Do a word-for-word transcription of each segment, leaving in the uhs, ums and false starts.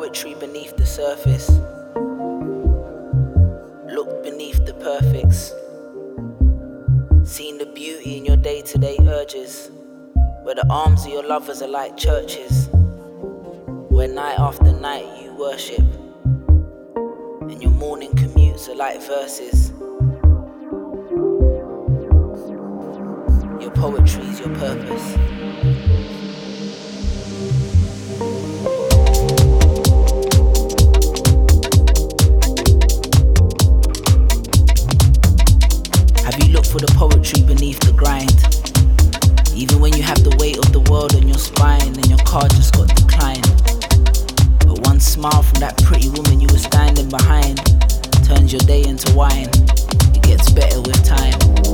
poetry beneath the surface. Look beneath the perfects. Seen the beauty in your day-to-day urges, where the arms of your lovers are like churches, where night after night you worship, and your morning commutes are like verses. Your poetry is your purpose. Have you looked for the poetry beneath the grind? Even when you have the weight of the world on your spine and your car just got declined, but one smile from that pretty woman you were standing behind turns your day into wine. It gets better with time.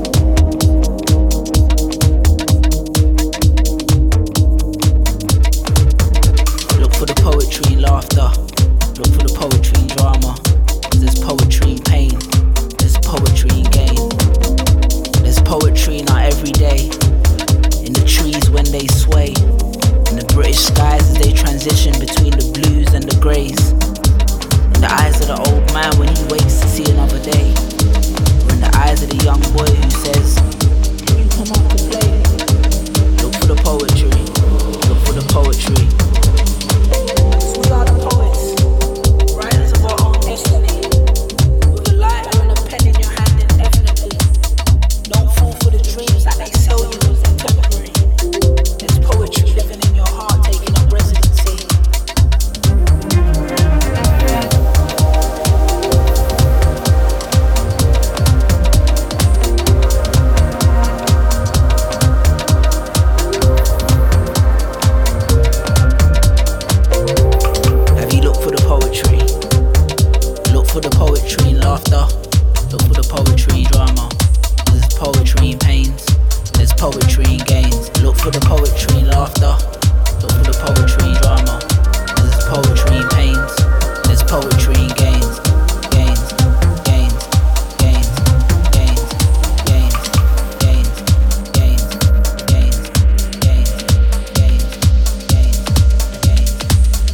Look for the poetry in laughter. Look for the poetry in drama. 'Cause there's poetry in pain. There's poetry in gain. There's poetry in our everyday. In the trees when they sway. In the British skies as they transition between the blues and the greys. In the eyes of the old man when he wakes to see another day. Or in the eyes of the young boy who says, "Can you come out to play?" Look for the poetry. Look for the poetry. We are the poets, writers of our own destiny. With a lighter and a pen in your hand indefinitely. Don't fall for the dreams that they sell you as they're temporary. There's poetry living in your heart, taking up residency. Have you looked for the poetry? Look for the poetry in laughter. Look for the poetry in drama. There's poetry in pains. There's poetry in gains. Look for the poetry in laughter. Look for the poetry in drama. There's poetry in pains. There's poetry in gains.